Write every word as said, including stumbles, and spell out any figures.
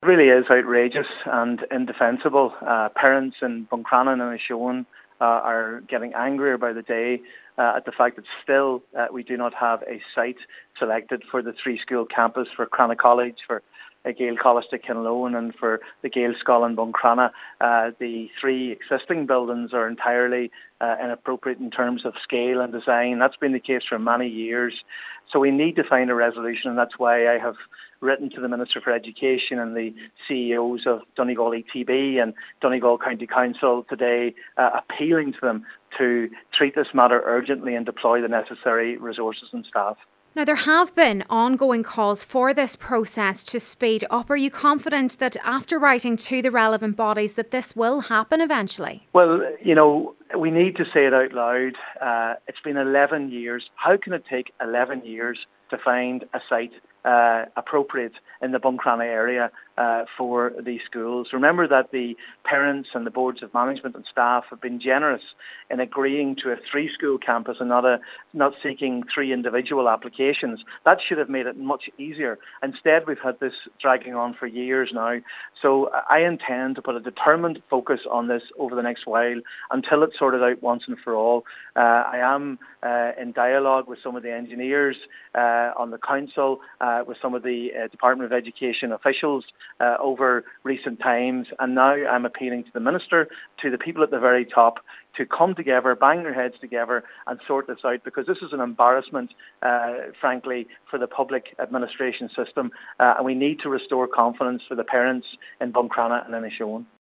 really is outrageous and indefensible. Uh, parents in Buncrana and Inishowen uh, are getting angrier by the day uh, at the fact that still uh, we do not have a site selected for the three-school campus for Crana College, for uh, Gael College to Kinloan and for the Gael School in Buncrana. Uh, the three existing buildings are entirely uh, inappropriate in terms of scale and design. That's been the case for many years. So we need to find a resolution, and that's why I have written to the Minister for Education and the C E Os of Donegal E T B and Donegal County Council today, uh, appealing to them to treat this matter urgently and deploy the necessary resources and staff. Now, there have been ongoing calls for this process to speed up. Are you confident that after writing to the relevant bodies that this will happen eventually? Well, you know, we need to say it out loud. Uh, it's been eleven years. How can it take eleven years to find a site uh, appropriate in the Buncrana area uh, for these schools? Remember that the parents and the boards of management and staff have been generous in agreeing to a three-school campus and not a not seeking three individual applications. That should have made it much easier. Instead, we've had this dragging on for years now. So I intend to put a determined focus on this over the next while until it's sorted out once and for all. Uh, I am uh, in dialogue with some of the engineers uh, on the council, uh, with some of the uh, Department of Education officials uh, over recent times, and now I'm appealing to the Minister, to the people at the very top, to come together, bang their heads together and sort this out, because this is an embarrassment, uh, frankly, for the public administration system, uh, and we need to restore confidence for the parents in Buncrana and Inishowen.